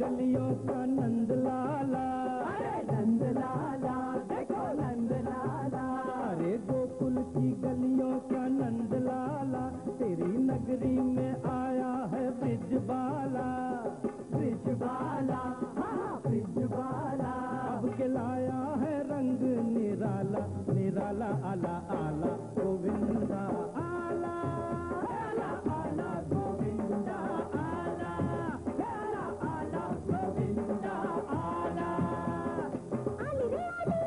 गलियों का नंद लाला, अरे नंद लाला देखो नंद लाला, अरे गोकुल की गलियों का नंद लाला, तेरी नगरी में आया है ब्रिजबाला, ब्रिजबाला हाँ ब्रिजबाला, अब के लाया है रंग निराला, निराला आला आला गोविंदा आला, आला आला गोविंदा आला, आला आला गोविंदा आला। आली रे आली,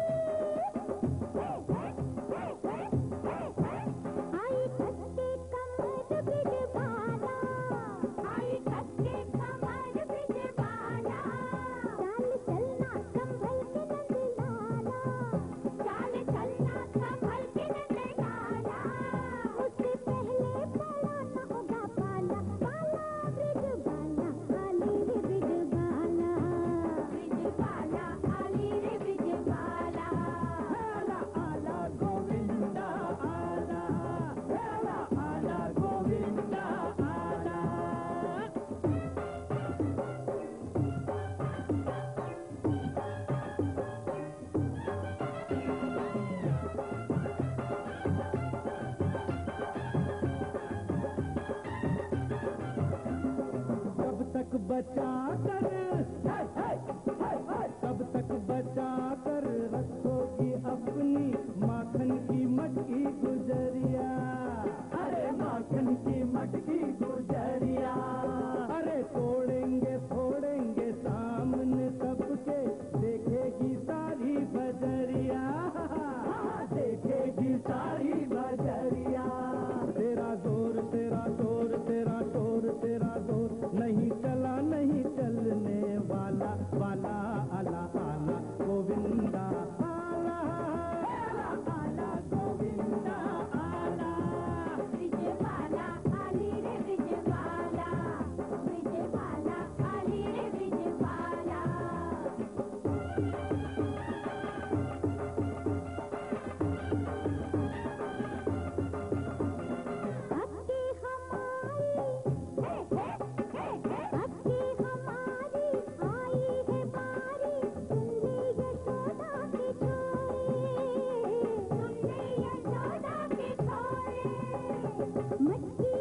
आई खस्ते कमर ब्रिजबाला, आई खस्ते कमर ब्रिजबाला, चाल चलना संभल के नंद लाला, चाल चलना संभल के नंद लाला, उससे पहले पड़ा न होगा पाला, पाला ब्रिजबाला, आली रे ब्रिजबाला, ब्रिजबाला आली रे ब्रिजबाला, आला आला गोविंदा आला, आला आला गोविंदा आला। तब तक बचा कर, तब तक बचा कर रखोगी अपनी माखन की मटकी गुजरिया, अरे माखन की मटकी गुजरिया, अरे तोड़ेंगे फोड़ेंगे सामने सबके, देखेगी सारी बजरिया, हाँ देखेगी सारी बजरिया, तेरा जोर तेरा शोर तेरा शोर तेरा जोर, नहीं चला नहीं चलने वाला, वाला आला आला गोविंदा आला, आला आला गोविंदा आला, ब्रिजबाला आली रे ब्रिजबाला, ब्रिजबाला आली रे ब्रिजबाला, अक्की हमारी, अक्की हमारी आई है बारी, सुन ले यशोदा के छोरे, सुन ले यशोदा के छोरे, मटकी